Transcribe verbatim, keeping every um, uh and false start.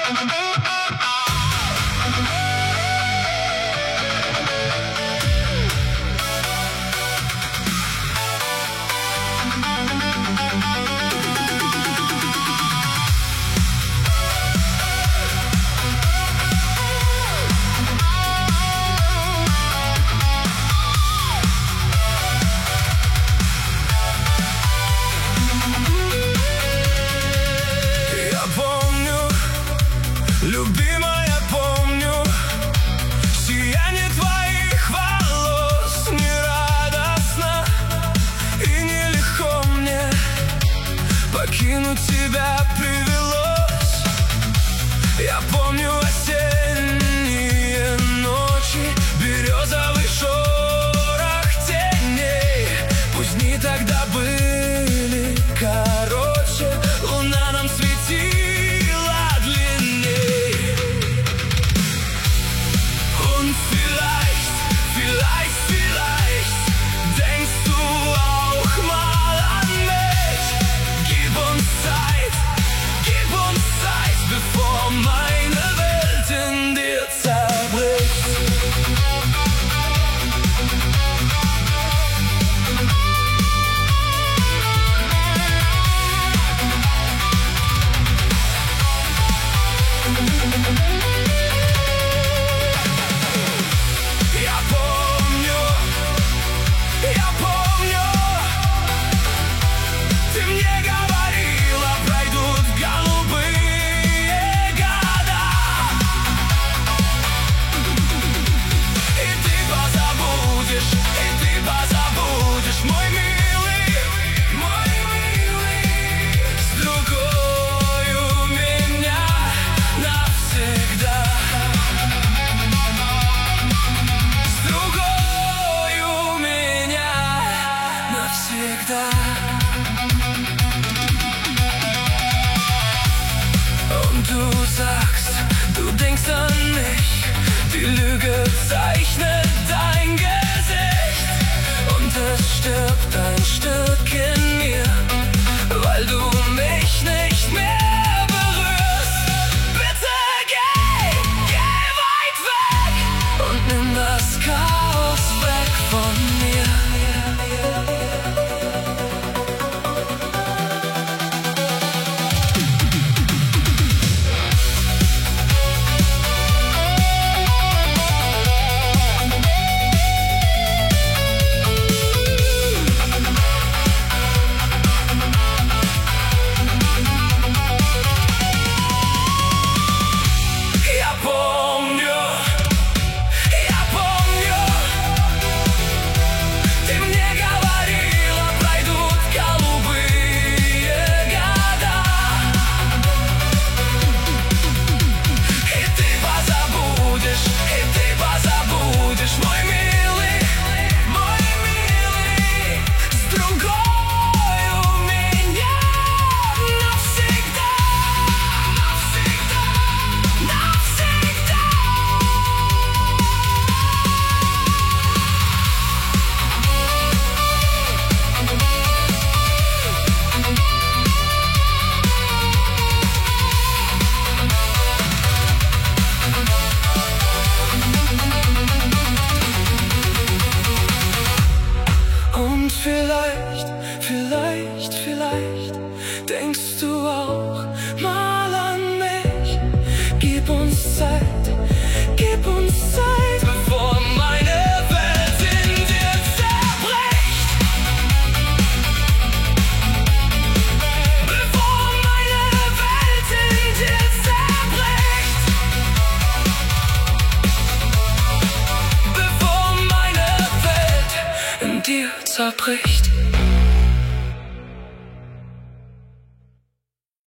Любимая, помню сияние твоих волос. Нерадостно и нелегко мне покинуть тебя привелось. Я помню осенние ночи, березовый шорох теней. Пусть дни тогда были короче, луна нам светила. Und du sagst, du denkst an mich, die Lüge zeichnet dein Gesicht. Und es stirbt ein Stück in mir, weil du mich nicht mehr berührst. Bitte geh, geh weit weg und nimm das Chaos weg von mir. Vielleicht, vielleicht, vielleicht denkst du auch mal an mich. Gib uns Zeit, gib uns Zeit, bevor meine Welt in dir zerbricht. Bevor meine Welt in dir zerbricht. Bevor meine Welt in dir zerbricht.